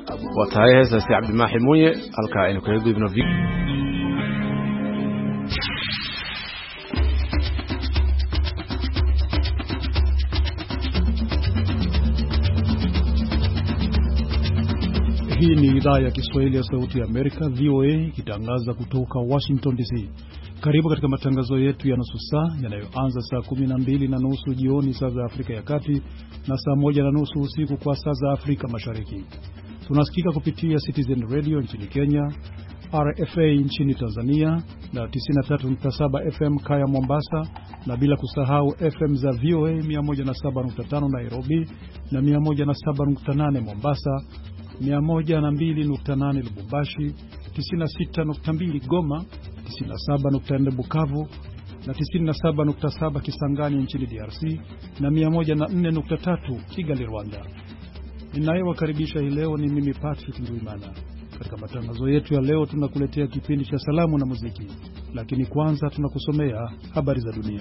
وتهيئ سي عبد الماحي مويه halka aynu kaga gudubno Hii ni idhaa ya Kiswahili ya Sauti ya Amerika, VOA, ikitangaza kutoka Washington DC. Karibu katika matangazo yetu ya nusu saa yanayoanza saa 12:30 jioni saa za Afrika ya Kati na saa 1:30 usiku kwa saa za Afrika Mashariki. Tunasikika kupitia Citizen Radio nchini Kenya, RFA nchini Tanzania na 93.7 FM Kaya Mombasa, na bila kusahau FM za VOA 107.5 Nairobi na 107.8 Mombasa, 102.8 Lubumbashi, 96.2 Goma, 97.4 Bukavu na 97.7 Kisangani nchini DRC na 104.3 Kigali, Rwanda. Ninayewakaribisha hii leo ni mimi Patrick Ndwimana. Katika matangazo yetu ya leo tunakuletea kipindi cha salamu na muziki, lakini kwanza tunakusomea habari za dunia.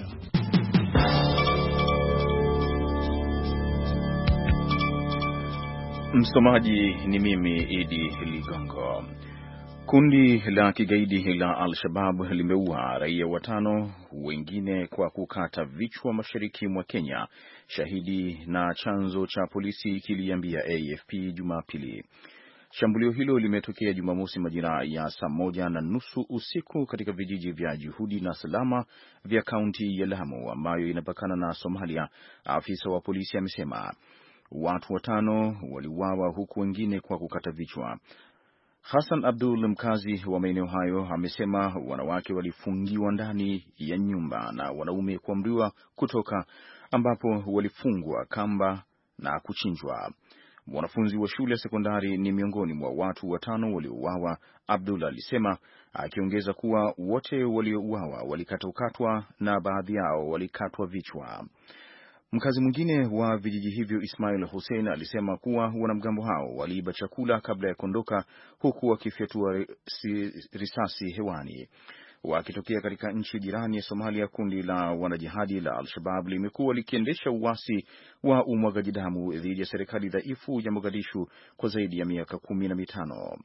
Msomaji ni mimi Idi Ligongo. Kundi la kigaidi la Al-Shabaab limeua raia 5 wengine kwa kukata vichwa mashariki mwa Kenya, shahidi na chanzo cha polisi kiliambia AFP Jumapili. Shambulio hilo limetokea Jumamosi majira ya saa 1:30 usiku katika vijiji vya Juhudi na Salama vya kaunti ya Lamu ambayo inapakana na Somalia. Afisa wa polisi amesema watu 5 waliuawa huku wengine kwa kukata vichwa. Hassan Abdul, mkazi wa maeneo hayo, amesema wanawake walifungiwa ndani ya nyumba na wanaume kuamriwa kutoka, ambapo walifungwa kamba na kuchinjwa. Mwanafunzi wa shule ya sekondari ni miongoni mwa watu 5 waliouawa, Abdul alisema, akiongeza kuwa wote waliouawa walikatwa na baadhi yao walikatwa vichwa. Mkazi mwingine wa vijiji hivyo, Ismail Hussein, alisema kuwa wanamgambo hao waliiba chakula kabla ya kuondoka, huku wakifyatua risasi hewani. Wakitokea katika nchi jirani ya Somalia, kundi la wanajihadi la Al-Shabaab limekuwa likiendesha uasi wa umwagaji damu dhidi ya serikali dhaifu ya Mogadishu kwa zaidi ya miaka 15.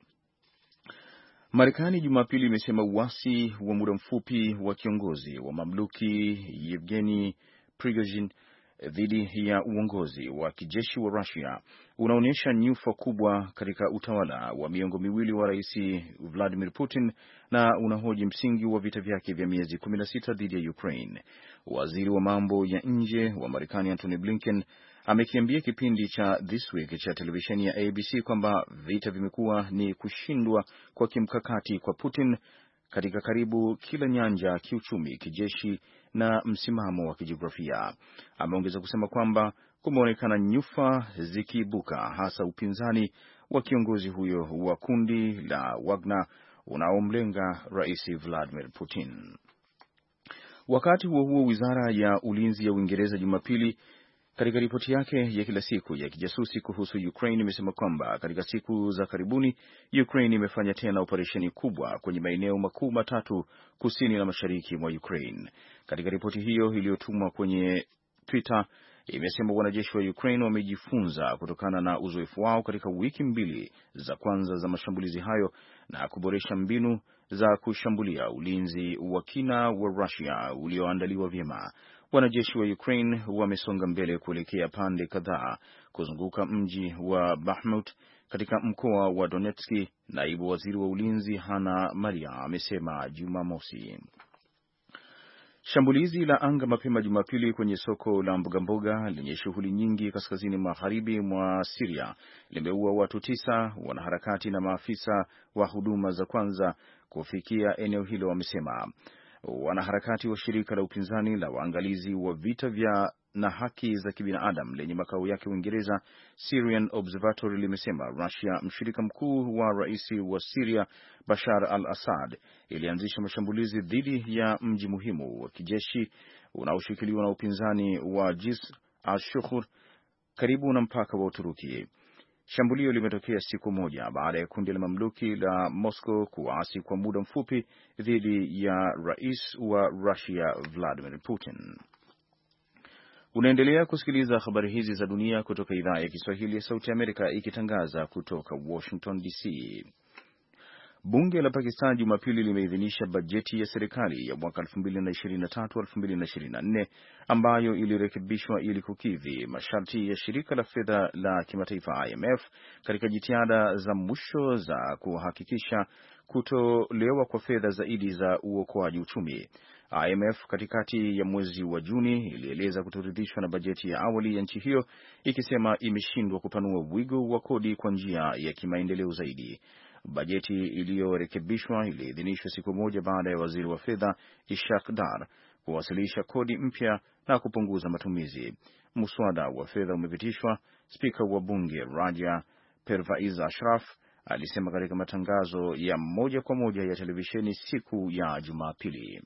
Marekani Jumapili imesema uasi wa muda mfupi wa kiongozi wa mamluki Yevgeny Prigozhin dhidi ya uongozi wa kijeshi wa Russia unaonyesha nyufa kubwa katika utawala wa miongo miwili wa Rais Vladimir Putin na unahoji msingi wa vita vyake vya miezi 16 dhidi ya Ukraine. Waziri wa mambo ya nje wa Marekani Antony Blinken amekiambia kipindi cha This Week cha televisheni ya ABC kwamba vita vimekuwa ni kushindwa kwa kimkakati kwa Putin katika karibu kila nyanja, kiuchumi, kijeshi na msimamo wa kijiografia. Ameongeza kusema kwamba kumeonekana nyufa zikiibuka, hasa upinzani wa kiongozi huyo wa kundi la Wagner unaomlenga Rais Vladimir Putin. Wakati huo huo, wizara ya ulinzi ya Uingereza Jumapili katika ripoti yake ya kila siku ya kijasusi kuhusu Ukraine imesema kwamba katika siku za karibuni Ukraine imefanya tena operesheni kubwa kwenye maeneo makuu 3 kusini na mashariki mwa Ukraine. Katika ripoti hiyo iliyotumwa kwenye Twitter, imesema wanajeshi wa Ukraine wamejifunza kutokana na uzoefu wao katika wiki 2 za kwanza za mashambulizi hayo na kuboresha mbinu za kushambulia ulinzi wa kina wa Russia ulioandaliwa vyema. Wanajeshi wa Ukraine wamesonga mbele kuelekea pande kadhaa kuzunguka mji wa Bakhmut katika mkoa wa Donetsk, naibu waziri wa ulinzi Hanna Maria amesema Jumamosi. Shambulizi la anga mapema Jumapili kwenye soko la mbogamboga lenye shughuli nyingi kaskazini magharibi mwa Syria limeua watu 9. Wanaharakati na maafisa wa huduma za kwanza kufikia eneo hilo wamesema. Wanaharakati wa shirika la upinzani la waangalizi wa vita vya na haki za kibinadamu lenye makao yake Uingereza, Syrian Observatory, limesema Russia, mshirika mkuu wa rais wa Syria Bashar al-Assad, ilianzisha mashambulizi dhidi ya mji muhimu wa kijeshi unaoshikiliwa na upinzani wa Jisr al-Shughur karibu na mpaka wa Uturuki. Shambulio limetokea siku moja baada ya kundi la mamluki la Moscow kuasi kwa muda mfupi dhidi ya rais wa Russia Vladimir Putin. Unaendelea kusikiliza habari hizi za dunia kutoka idhaa ya Kiswahili ya Sauti ya Amerika ikitangaza kutoka Washington DC. Bunge la Pakistan Jumapili limeidhinisha bajeti ya serikali ya mwaka 2023-2024 ambayo ilirekebishwa ili kukidhi masharti ya shirika la fedha la kimataifa IMF katika jitihada za mwisho za kuhakikisha kutolewa kwa fedha zaidi za uokoaji uchumi. IMF katikati ya mwezi wa Juni ilieleza kutoridhishwa na bajeti ya awali ya nchi hiyo, ikisema imeshindwa kupanua wigo wa kodi kwa njia ya kimaendeleo zaidi. Bajeti iliyorekebishwa iliidhinishwa siku moja baada ya waziri wa fedha Ishaq Dar kuwasilisha kodi mpya na kupunguza matumizi. Muswada wa fedha umepitishwa, spika wa bunge Raja Pervaiz Ashraf alisema katika matangazo ya moja kwa moja ya televisheni siku ya Jumapili.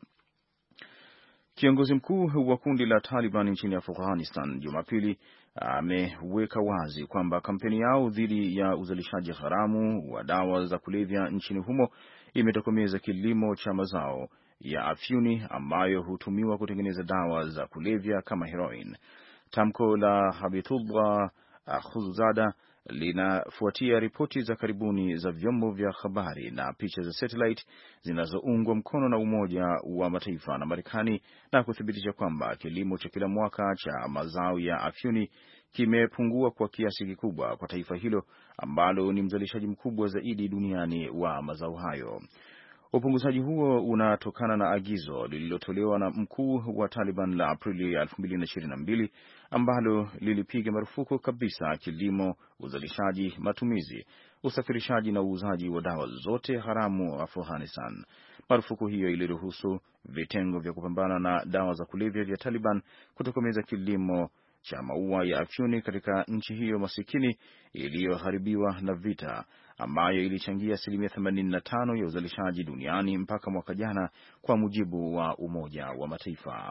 Kiongozi mkuu wa kundi la Taliban nchini Afghanistan Jumapili ameweka wazi kwamba kampeni yao dhidi ya uzalishaji haramu wa dawa za kulevya nchini humo imetokomeza kilimo cha mazao ya afyuni ambayo hutumiwa kutengeneza dawa za kulevya kama heroin. Tamko la Habibullah Khuzada linafuatia ripoti za karibuni za vyombo vya habari na picha za satellite zinazoungwa mkono na Umoja wa Mataifa na Marekani na kuthibitisha kwamba kilimo cha kila mwaka cha mazao ya afyuni kimepungua kwa kiasi kikubwa kwa taifa hilo ambalo ni mzalishaji mkubwa zaidi duniani wa mazao hayo. Upunguzaji huo unatokana na agizo lililotolewa na mkuu wa Taliban la Aprili 2022 ambalo lilipiga marufuku kabisa kilimo, uzalishaji, matumizi, usafirishaji na uuzaji wa dawa zote haramu Afghanistan. Marufuku hiyo iliruhusu vitengo vya kupambana na dawa za kulevya vya Taliban kutokomeza kilimo cha maua ya afyuni katika nchi hiyo masikini iliyoharibiwa na vita, ambayo ilichangia 85% ya uzalishaji duniani mpaka mwaka jana kwa mujibu wa Umoja wa Mataifa.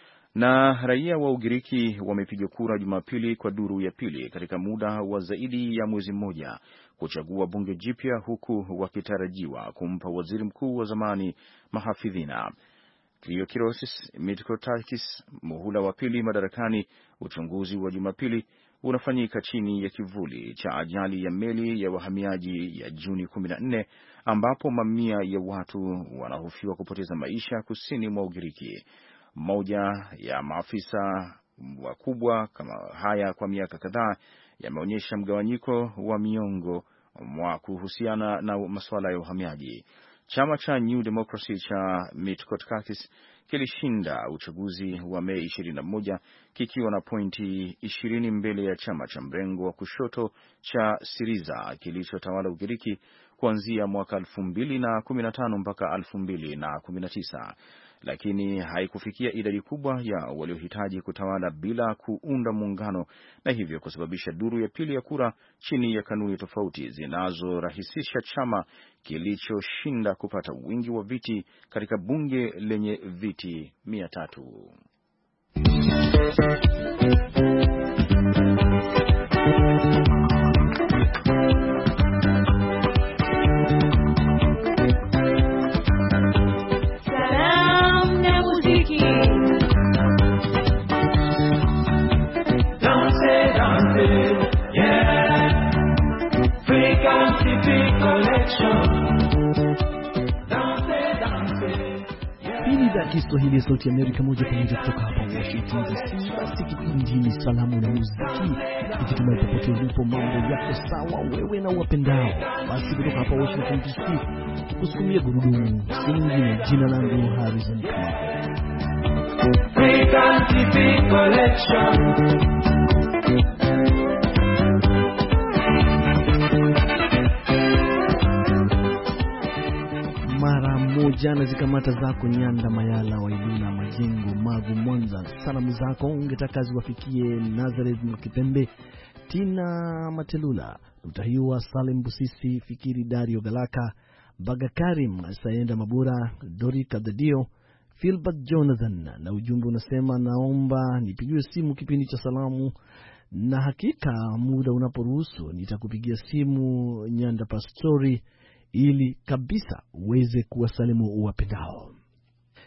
Na raia wa Ugiriki wamepiga kura Jumapili kwa duru ya pili katika muda wa zaidi ya mwezi mmoja kuchagua bunge jipya, huku wakitarajiwa kumpa waziri mkuu wa zamani mahafidhina Kyriakos Mitsotakis muhula wa pili madarakani. Uchunguzi wa Jumapili unafanyika chini ya kivuli cha ajali ya meli ya wahamiaji ya Juni 14 ambapo mamia ya watu wanahofiwa kupoteza maisha kusini mwa Ugiriki. Moja ya maafisa wakubwa kama haya kwa miaka kadhaa yameonyesha mgawanyiko wa miongo mwa kuhusiana na masuala ya uhamiaji. Chama cha New Democracy cha Mitsotakis kilishinda uchaguzi wa Mei 21 kikiwa na pointi 20 mbele ya chama cha mrengo wa kushoto cha Syriza kilichotawala Ugiriki kuanzia mwaka 2015 mpaka 2019, lakini haikufikia idadi kubwa ya waliohitaji kutawala bila kuunda muungano, na hivyo kusababisha duru ya pili ya kura chini ya kanuni tofauti zinazorahisisha chama kilichoshinda kupata wingi wa viti katika bunge lenye viti 300. Kiswahili ya Sauti ya Amerika moja kwa moja kutoka hapa Washington DC. Basi kipindi ni salamu na muziki, ikitumai popote ulipo mambo yako sawa wewe na uwapendao. Basi kutoka hapa Washington DC kusukumia gurudumu si mwingine, jina langu Harrison Kamau. Jana zikamata zako Nyanda Mayala wa Ilula Majengo Magu Mwanza. Salamu zako ungetaka ziwafikie Nazareth Mkipembe, Tina Matelula, Utahiwa Salim Busisi, Fikiri Dario Galaka, Baga Karim, Sayenda Mabura, Dorika Dadio, Philbert Jonathan, na ujumbe unasema naomba nipigiwe simu kipindi cha salamu, na hakika muda unaporuhusu nitakupigia simu Nyanda Pastori ili kabisa uweze kuwasalimu uwapendao.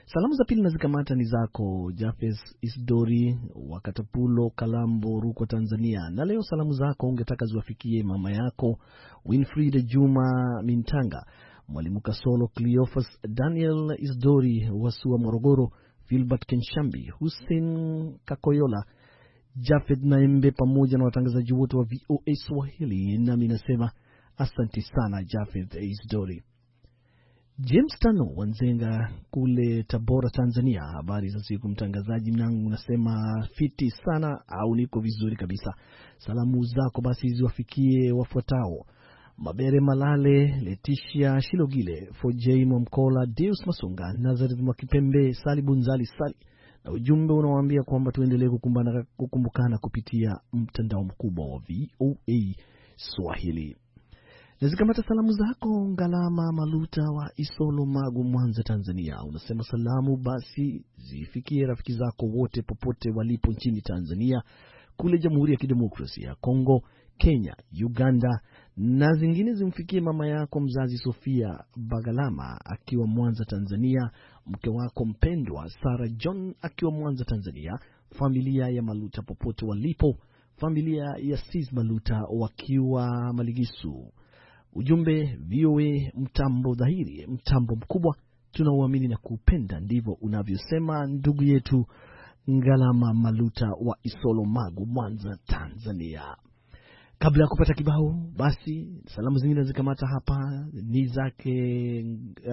Salamu za pili nazikamata ni zako Jafes Isdori wa Katapulo, Kalambo, Ruko, Tanzania. Na leo salamu zako ungetaka ziwafikie mama yako Winfried Juma Mintanga, Mwalimu Kasolo, Cleophas Daniel Isdori Wasua, Morogoro, Filbert Kenshambi, Hussein Kakoyola, Jafed Naembe pamoja na watangazaji wote wa VOA Swahili. Nami nasema asante sana Jafed Isdori. James Tano Wanzenga kule Tabora, Tanzania. Habari za siku mtangazaji mnangu, nasema fiti sana au niko vizuri kabisa. Salamu zako basi ziwafikie wafuatao: Mabere Malale, Leticia Shilogile, Fojei Mwamkola, Deus Masunga, Nazareth Mwakipembe, Sali Bunzali Sali. Na ujumbe unawaambia kwamba tuendelee kukumbukana kupitia mtandao mkubwa wa VOA Swahili. Nazikamata salamu zako Ngalama Maluta wa Isolo, Magu, Mwanza, Tanzania. Unasema salamu basi zifikie rafiki zako wote popote walipo nchini Tanzania, kule Jamhuri ya Kidemokrasia ya Kongo, Kenya, Uganda, na zingine zimfikie mama yako mzazi Sofia Bagalama akiwa Mwanza, Tanzania, mke wako mpendwa Sarah John akiwa Mwanza, Tanzania, familia ya Maluta popote walipo, familia ya Sis Maluta wakiwa Maligisu. Ujumbe, VOA mtambo dhahiri, mtambo mkubwa, tunauamini na kupenda. Ndivyo unavyosema ndugu yetu Ngalama Maluta wa Isolo, Magu, Mwanza, Tanzania. Kabla ya kupata kibao, basi salamu zingine zikamata hapa ni zake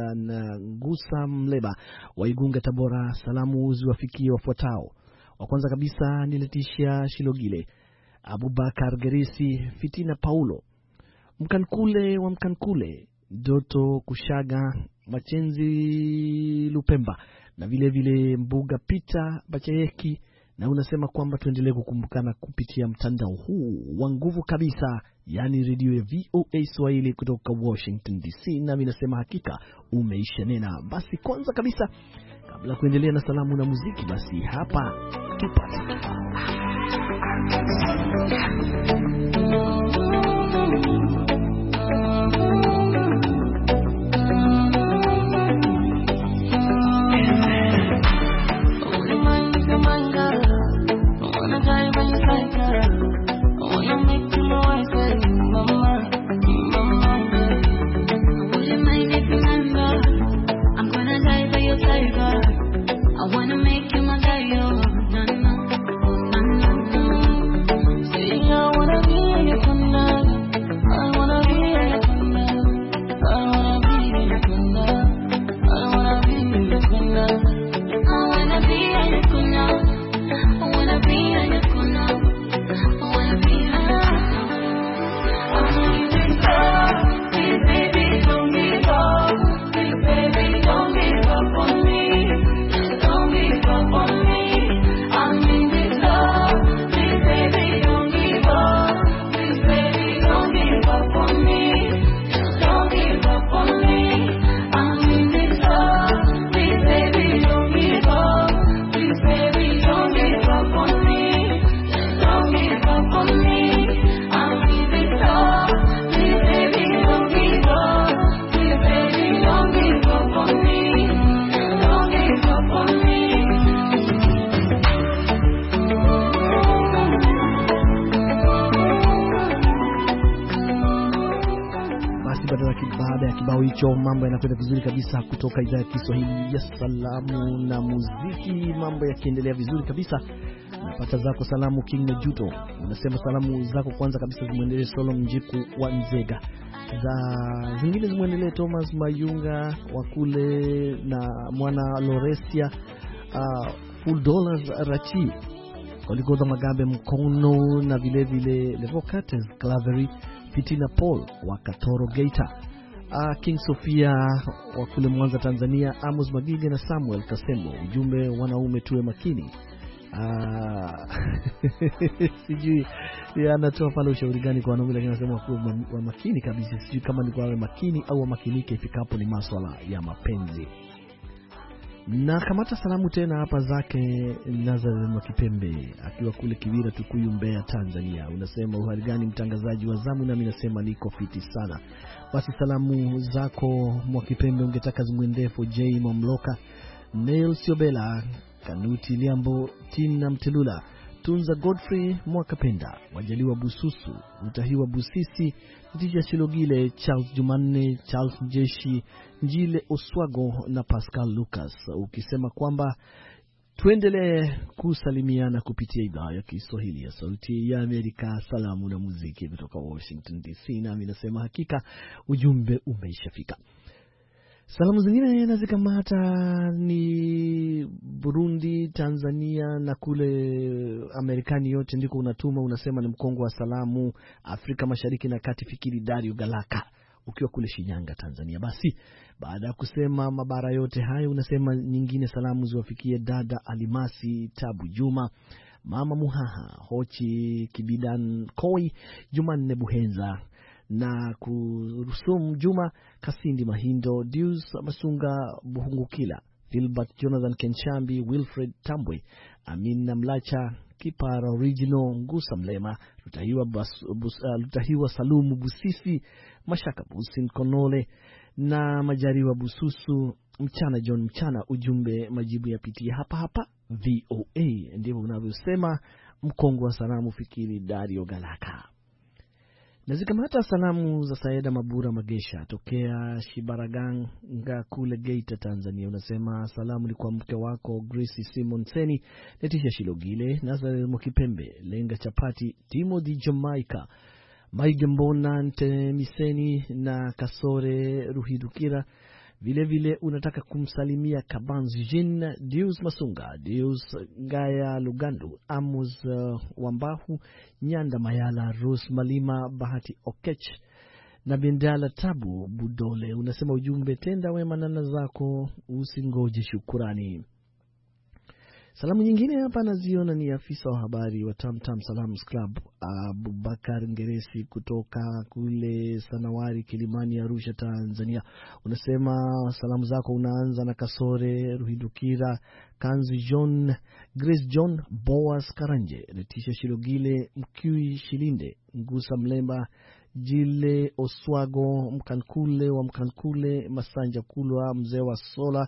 Ngusa Mleba wa Igunga, Tabora. Salamu ziwafikie wafuatao: wa kwanza kabisa ni Leticia Shilogile, Abubakar Gerisi, Fitina Paulo, Mkankule wa Mkankule, Doto Kushaga, Machenzi Lupemba, na vile vile Mbuga Pita Bachayeki. Na unasema kwamba tuendelee kukumbukana kupitia mtandao huu wa nguvu kabisa, yani radio ya VOA Swahili kutoka Washington DC. Nami nasema hakika umeisha nena. Basi kwanza kabisa, kabla kuendelea na salamu na muziki, basi hapa tupate mambo yanakwenda vizuri kabisa kutoka idhaa ya Kiswahili ya salamu na muziki. Mambo yakiendelea vizuri kabisa. Napata zako salamu King Majuto. Unasema salamu zako kwanza kabisa zimwendelee Solom Njiku wa Nzega. Za zingine zimwendelee Thomas Mayunga wa kule na mwana Loresia, Full Dollars Rachi, Koligoza Magabe Mkono, na vile vile Levocates Clavery, Fitina Paul wa Katoro Geita, King Sofia wa kule Mwanza, Tanzania, Amos Magige na Samuel Kasemo. Ujumbe, wanaume tuwe makini. Sijui anatoa pale ushauri gani kwa wanaume, lakini anasema kuwa makini kabisa. Sijui kama ni kwa makini au makinike ifikapo ni masuala ya mapenzi. Na kamata salamu tena hapa zake Nazareth Mwakipembe akiwa kule Kiwira, Tukuyu, Mbeya, Tanzania. Unasema uhali gani mtangazaji wa zamu? Na mimi nasema niko fiti sana. Basi salamu zako Mwakipembe ungetaka zimwendee J Mamloka, Neil Siobela, Kanuti Liambo, Tina Mtelula, Tunza Godfrey Mwakapenda, Wajaliwa Bususu, Utahiwa Busisi, Ndija Shilogile, Charles Jumanne, Charles Jeshi, Njile Oswago na Pascal Lucas, ukisema kwamba tuendelee kusalimiana kupitia idhaa ya Kiswahili ya Sauti ya Amerika. Salamu na muziki kutoka Washington DC, na mimi nasema hakika ujumbe umeshafika. Salamu zingine nazikamata ni Burundi, Tanzania na kule Amerikani yote ndiko unatuma, unasema ni mkongo wa salamu Afrika Mashariki na Kati, Fikiri Dario Galaka ukiwa kule Shinyanga, Tanzania. Basi baada ya kusema mabara yote hayo, unasema nyingine salamu ziwafikie dada Alimasi Tabu Juma, Mama Muhaha, Hochi Kibidan Koi, Jumanne Buhenza na Kurusum Juma, Kasindi Mahindo, Deus Masunga Buhungukila, Filbert Jonathan Kenchambi, Wilfred Tambwe, Amina Mlacha, Kipara Original, Ngusa Mlema, Lutahiwa Salumu Busisi, Mashaka Busin Konole na Majariwa Bususu, Mchana John Mchana. Ujumbe majibu yapitia hapa hapa VOA. Ndivyo unavyosema mkongo wa salamu Fikiri Dario Galaka. Na zikamata salamu za Saida Mabura Magesha tokea Shibaraganga kule Geita, Tanzania. Unasema salamu ni kwa mke wako Grace Simon Seni, Letisha Shilogile, Nazareth Mokipembe, Lenga Chapati, Timothy Jamaica, Maige Mbona Ntemiseni na Kasore Ruhidukira. Vile vile unataka kumsalimia Kabanzi Jin, Deus Masunga, Deus Ngaya Lugandu, Amos Wambahu, Nyanda Mayala, Rose Malima, Bahati Okech na Bendala Tabu Budole. Unasema ujumbe, tenda wema nana zako usingoje shukurani. Salamu nyingine hapa naziona ni afisa wa habari wa Tamtam Salams Club Abubakar Ngeresi kutoka kule Sanawari Kilimani, Arusha, Tanzania. Unasema salamu zako unaanza na Kasore Ruhidukira, Kanzu John, Grace John, Boas Karanje, Letisha Shilogile, Mkiwi Shilinde, Ngusa Mlemba, Jile Oswago, Mkankule wa Mkankule, Masanja Kulwa, Mzee wa Sola,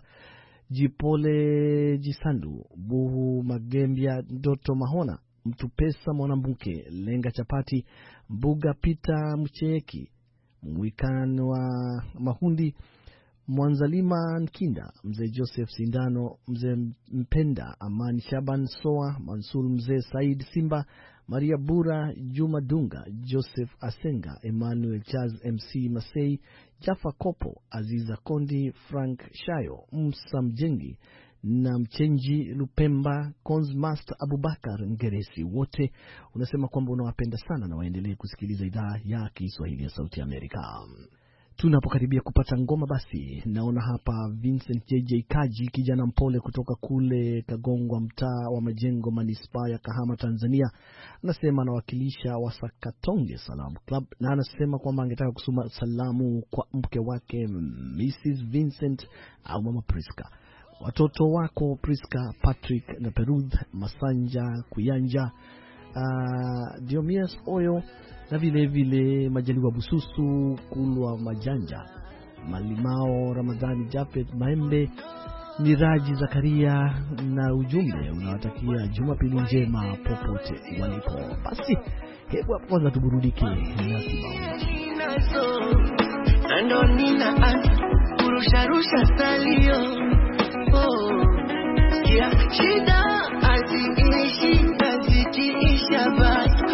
Jipole Jisandu, Buhu Magembia, Ndoto Mahona, Mtupesa Mwanambuke, Lenga Chapati, Mbuga Pita Mcheki, Mwikan wa Mahundi, Mwanzalima Nkinda, Mzee Joseph Sindano, Mzee Mpenda, Amani Shaban Soa, Mansur Mzee Said Simba, Maria Bura, Juma Dunga, Joseph Asenga, Emmanuel Charles MC Masei, Jaffa Kopo, Aziza Kondi, Frank Shayo, Musa Mjengi na Mchenji Lupemba, Konzmaster Abubakar Ngeresi. Wote unasema kwamba unawapenda sana na waendelee kusikiliza idhaa ya Kiswahili ya Sauti ya Amerika. Tunapokaribia kupata ngoma, basi naona hapa Vincent JJ Kaji, kijana mpole kutoka kule Kagongwa, mtaa wa Majengo, manispaa ya Kahama, Tanzania. Anasema anawakilisha Wasakatonge Salam Club, na anasema kwamba angetaka kusoma salamu kwa mke wake Mrs. Vincent au Mama Priska, watoto wako Priska, Patrick na Peruth, Masanja Kuyanja, Diomias Oyo, na vile vile Majaliwa Bususu, Kulwa Majanja, Malimao Ramadhani, Jafet Maembe, Miraji Zakaria, na ujumbe unawatakia Jumapili njema popote walipo. Basi hebu hapo kwanza tuburudike na kibao Andonina kurusha salio. Ya shida aziishi azikiisha basi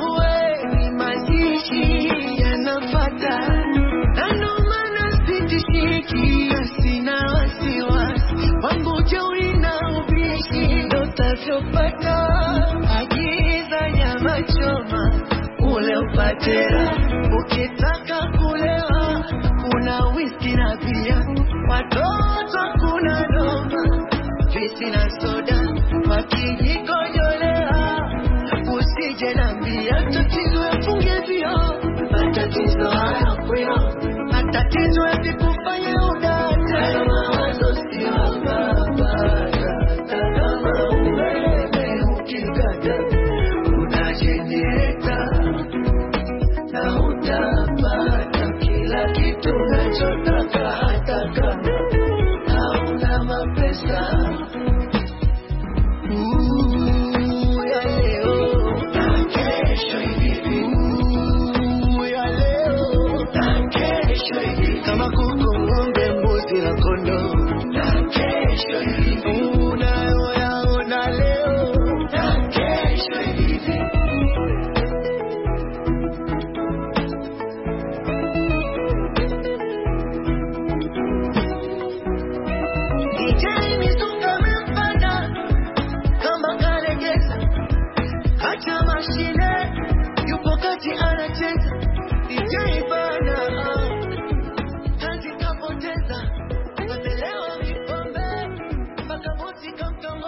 yanafata, anomana sitishiki, sina wasiwasi, wangu jeuri na ubishi, dotafyopata, agiza nyama choma, ule upatera, ukitaka kulewa, kuna whisky na bia, watoto kuna doma, juisi na soda, wakijikojolea, usije na mbia, tatizo ya funge vio, matatizo haya kweo, matatizo ya vikufanya udata, mawazo siyo mabaya, kama umeme ukikata, unajeneta, na utapata kila kitu unachotaka, hata kama hauna mapesa.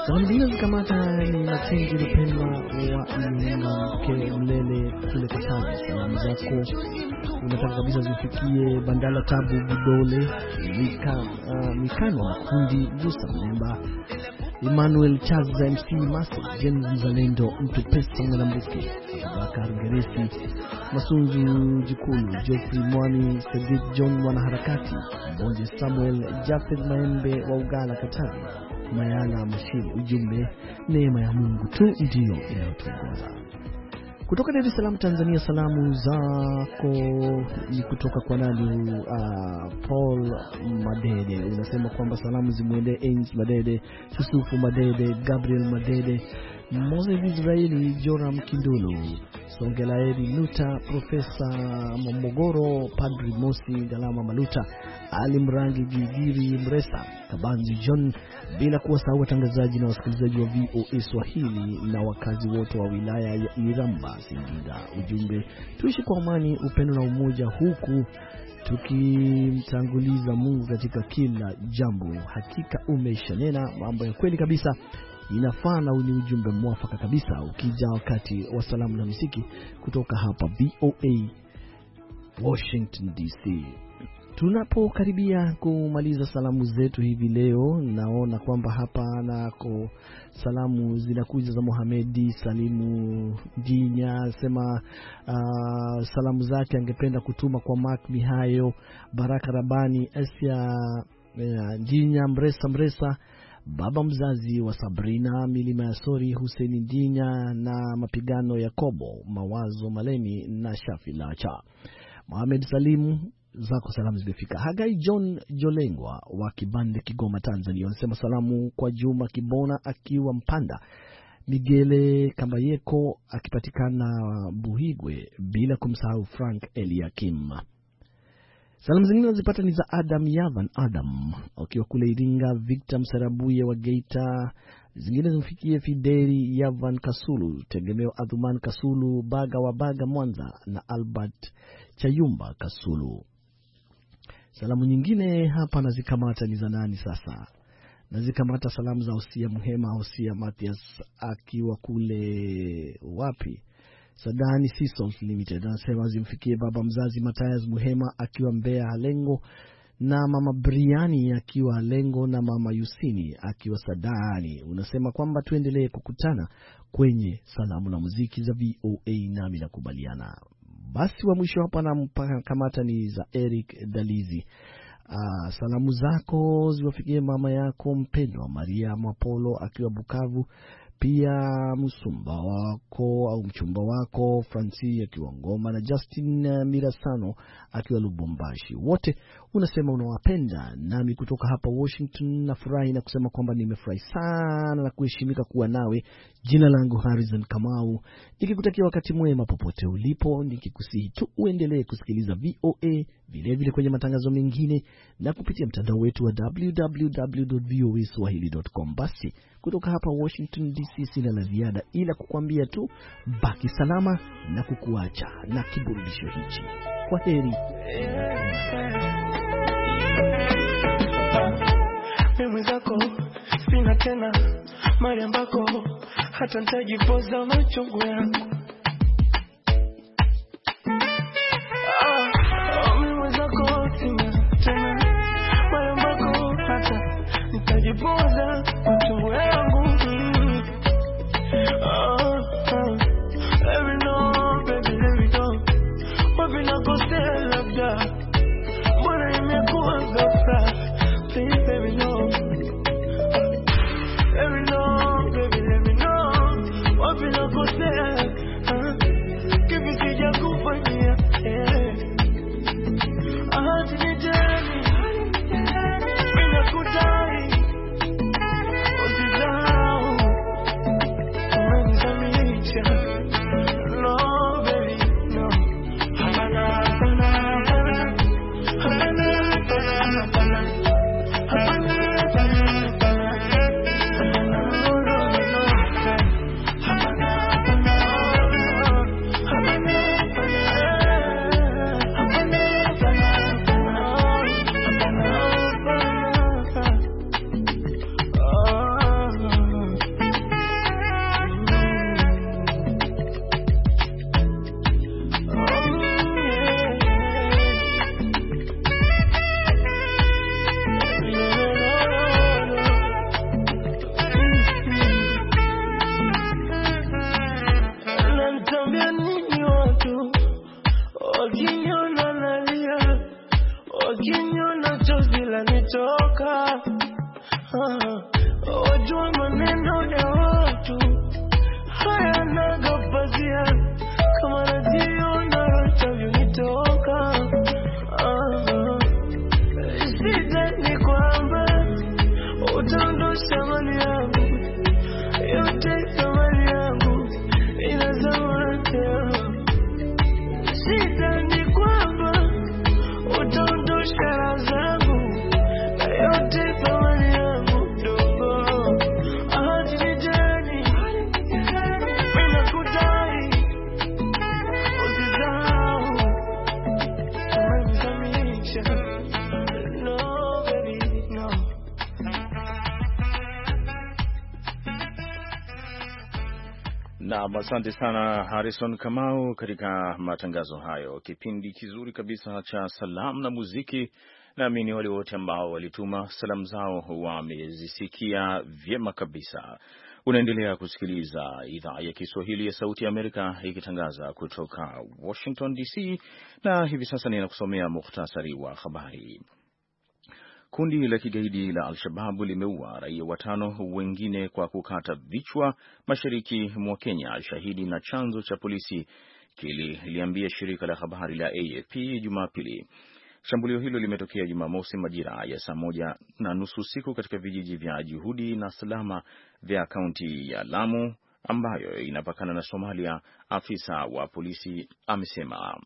Salamu zingine zikamata ni Matengi Lupendwa wa Ilinga Mlele kule Katavi. Salamu zako unataka kabisa zifikie Bandala Tabu Budole, Mikano Kundi, Gusa Mlemba, Emmanuel Chaza, MC Masi, James Mzalendo, Mtu Pesa Mwanambuke, Abubakar Ngeresi, Masunzu Jikulu, Geoffrey Mwani, Cedric John Mwanaharakati, Mbonje Samuel, Jafet Maembe wa Ugala Katavi, Mayala Mashiri. Ujumbe, neema ya Mungu tu ndiyo inayotuongoza. Kutoka Dar es Salaam Tanzania, salamu zako ni kutoka kwa nani? Paul Madede. Unasema kwamba salamu zimuende Ains Madede, Yusufu Madede, Gabriel Madede, Moses Israeli, Joram Kindulu, Songelaeri Luta, Profesa Momogoro, Padri Mosi Galama Maluta, Ali Mrangi Gigiri Mresa, Kabanzi John, bila kuwasahau watangazaji na wasikilizaji wa VOA Swahili na wakazi wote wa wilaya ya Iramba, Singida. Ujumbe, tuishi kwa amani, upendo na umoja, huku tukimtanguliza Mungu katika kila jambo. Hakika umeshanena mambo ya kweli kabisa, inafaa na ni ujumbe mwafaka kabisa ukija wakati wa salamu na muziki kutoka hapa VOA Washington DC. Tunapokaribia kumaliza salamu zetu hivi leo, naona kwamba hapa nako salamu zinakuja za Mohamedi Salimu Dinya. Sema salamu zake angependa kutuma kwa Mark Mihayo, Baraka Rabani, Asia Dinya, Mresa, baba mzazi wa Sabrina, Milima ya Sori, Hussein Dinya na Mapigano Yakobo, Mawazo Malemi na Shafi Lacha. Mohamed Salimu, zako salamu zimefika. Hagai John Jolengwa wa Kibande, Kigoma, Tanzania. Anasema salamu kwa Juma Kibona akiwa Mpanda, Migele Kambayeko akipatikana Buhigwe, bila kumsahau Frank Eliakim. Salamu zingine zipata ni za Adam Yavan Adam akiwa kule Iringa, Victor Msarabuye wa Geita. Zingine zimfikie Fideri Yavan Kasulu, Tegemeo Adhuman Kasulu, Baga wa Baga Mwanza na Albert Chayumba Kasulu. Salamu nyingine hapa nazikamata ni za nani sasa? Nazikamata salamu za Hosia Muhema, Hosia Matias akiwa kule wapi? Sadani Seasons Limited. Anasema zimfikie baba mzazi Mathias Muhema akiwa Mbeya Halengo, na mama Briani akiwa Halengo, na mama Yusini akiwa Sadani. Unasema kwamba tuendelee kukutana kwenye salamu na muziki za VOA, nami nakubaliana. Basi wa mwisho hapa na kamata ni za Eric Dalizi. Salamu zako ziwafikie mama yako mpendwa Maria Mapolo akiwa Bukavu, pia msumba wako au mchumba wako Francis akiwa Ngoma, na Justin Mirasano akiwa Lubumbashi. Wote unasema unawapenda, nami kutoka hapa Washington nafurahi na kusema kwamba nimefurahi sana na kuheshimika kuwa nawe. Jina langu Harrison Kamau, nikikutakia wakati mwema popote ulipo, nikikusihi tu uendelee kusikiliza VOA vile kwenye matangazo mengine na kupitia mtandao wetu wa www.voaswahili.com. Basi kutoka hapa Washington DC sina la ziada ila kukwambia tu baki salama na kukuacha na kiburudisho hichi. Kwa heri. Mimi zako sina tena mali ambako hata nitajipoza machungu yangu. Mimi zako sina tena mali ambako hata nitajipoza machungu yangu. Let me know, baby, let me know. Wapi nakosea labda, mbona imekuwa ghafla? Please, baby, know. Let me know, baby, let me know. Wapi nakosea wakiniona chozi lanitoka. Wajua maneno ya watu hayanaga pazia, kama najiona yatavyonitoka. Shida ni kwamba utaondosha mali yangu yote, thamani yangu inazama tena. Shida ni kwamba utaondosha raha zangu yote, thamani yangu ndogo. Ahadi ni deni, bila kudai usisahau umezamisha. No baby, no. Na asante sana Harrison Kamau katika matangazo hayo. Kipindi kizuri kabisa cha salamu na muziki. Naamini wale wote ambao walituma salamu zao wamezisikia vyema kabisa. Unaendelea kusikiliza idhaa ya Kiswahili ya Sauti ya Amerika ikitangaza kutoka Washington DC, na hivi sasa ninakusomea mukhtasari wa habari. Kundi la kigaidi la Al-Shabaab limeua raia 5 wengine kwa kukata vichwa mashariki mwa Kenya, shahidi na chanzo cha polisi kiliambia shirika la habari la AFP Jumapili. Shambulio hilo limetokea Jumamosi majira ya saa 1:30 usiku katika vijiji vya Juhudi na Salama vya kaunti ya Lamu ambayo inapakana na Somalia, afisa wa polisi amesema.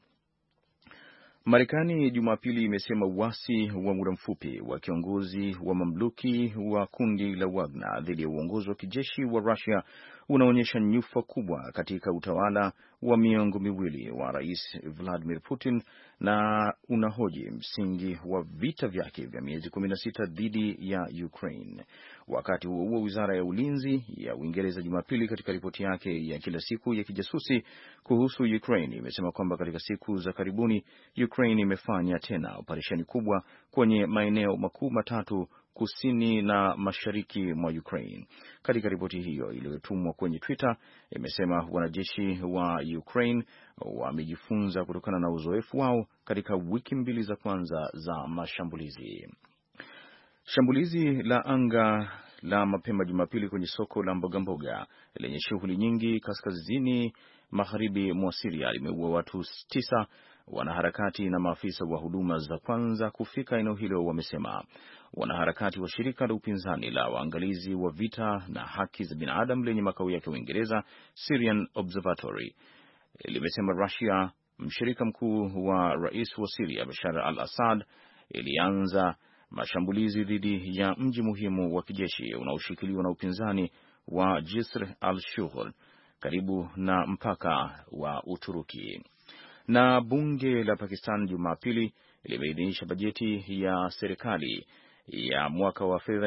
Marekani Jumapili imesema uasi wa muda mfupi wa kiongozi wa mamluki wa kundi la Wagner dhidi ya uongozi wa kijeshi wa Russia unaonyesha nyufa kubwa katika utawala wa miongo miwili wa Rais Vladimir Putin na unahoji msingi wa vita vyake vya miezi 16 dhidi ya Ukraine. Wakati huo huo, Wizara ya Ulinzi ya Uingereza Jumapili katika ripoti yake ya kila siku ya kijasusi kuhusu Ukraine imesema kwamba katika siku za karibuni Ukraine imefanya tena operesheni kubwa kwenye maeneo makuu matatu kusini na mashariki mwa Ukraine. Katika ripoti hiyo iliyotumwa kwenye Twitter, imesema wanajeshi wa Ukraine wamejifunza kutokana na uzoefu wao katika wiki 2 za kwanza za mashambulizi. Shambulizi la anga la mapema Jumapili kwenye soko la mboga lenye shughuli nyingi kaskazini magharibi mwa Syria limeua watu 9. Wanaharakati na maafisa wa huduma za kwanza kufika eneo hilo wamesema. Wanaharakati wa shirika la upinzani la waangalizi wa vita na haki za binadamu lenye makao yake Uingereza, Syrian Observatory, limesema Russia, mshirika mkuu wa rais wa Syria Bashar al-Assad, ilianza mashambulizi dhidi ya mji muhimu wa kijeshi unaoshikiliwa na upinzani wa Jisr al-Shughul karibu na mpaka wa Uturuki. Na bunge la Pakistan Jumapili limeidhinisha bajeti ya serikali ya mwaka wa fedha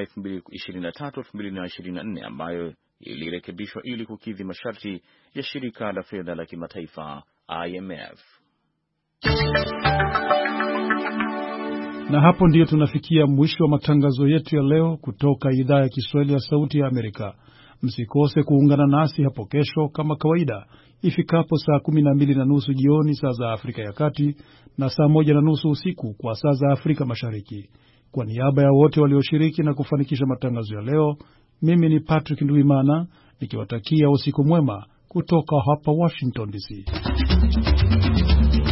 2023-2024 ambayo ilirekebishwa ili kukidhi masharti ya shirika la fedha la kimataifa IMF. Na hapo ndiyo tunafikia mwisho wa matangazo yetu ya leo kutoka idhaa ya Kiswahili ya Sauti ya Amerika. Msikose kuungana nasi hapo kesho kama kawaida ifikapo saa 12:30 jioni saa za Afrika ya Kati na saa 1:30 usiku kwa saa za Afrika Mashariki. Kwa niaba ya wote walioshiriki na kufanikisha matangazo ya leo, mimi ni Patrick Nduimana nikiwatakia usiku mwema kutoka hapa Washington DC.